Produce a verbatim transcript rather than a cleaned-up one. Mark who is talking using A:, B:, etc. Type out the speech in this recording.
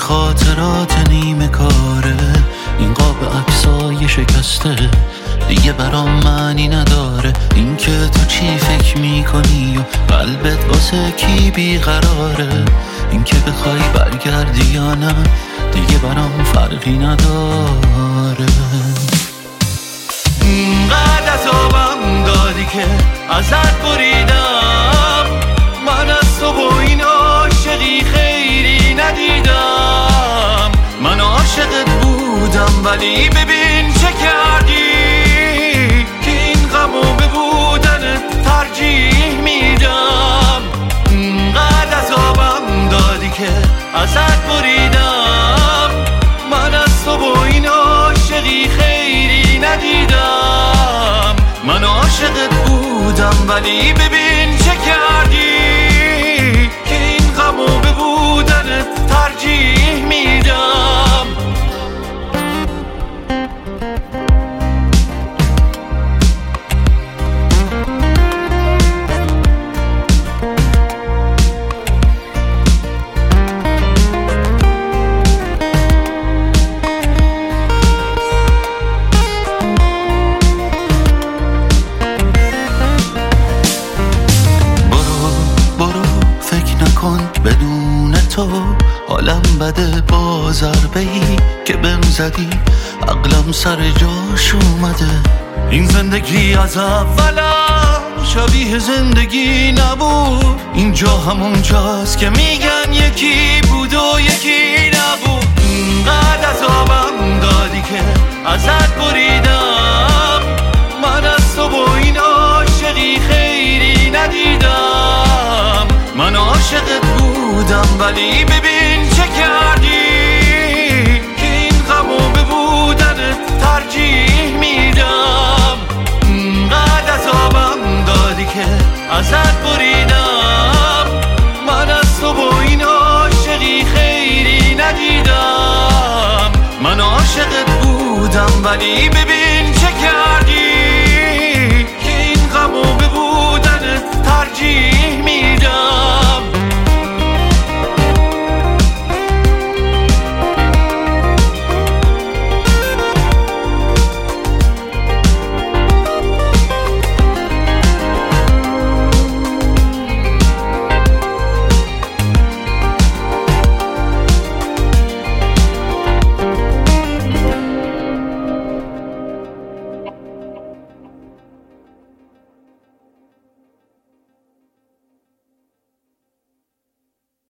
A: خاطرات نیمه کاره، این قاب عکسای شکسته دیگه برام معنی نداره. این که تو چی فکر میکنی و قلبت واسه کی بیقراره، این که بخوای برگردی یا نه دیگه برام فرقی نداره. اینقدر عذابم دادی که ازت بریدم، من از تو با این عاشقی خیری ندیدم. من عاشقت بودم ولی ببین چه کردی، که این غمو به بودنت ترجیح میدم. اینقدر عذابم دادی که ازت بریدم، من از تو با این عاشقی خیری ندیدم. من عاشقت بودم ولی ببین چه کردی، که این غمو به بودنت ترجیح میدم. بدون تو حالم بده، با ضربه‌ای که بهم زدی عقلم سر جاش اومده. این زندگی از اولم شبیه زندگی نبود، اینجا همون جاست که میگن یکی بود و یکی نبود. اینقدر عذابم دادی که ازت بریدم، من از تو با این عاشقی خیری ندیدم. من عاشقت بودم ولی ببین چه کردی، که این غمو به بودنت ترجیح میدم. اینقدر عذابم دادی که ازت بریدم، من از تو با این عاشقی خیری ندیدم. من عاشقت بودم ولی ببین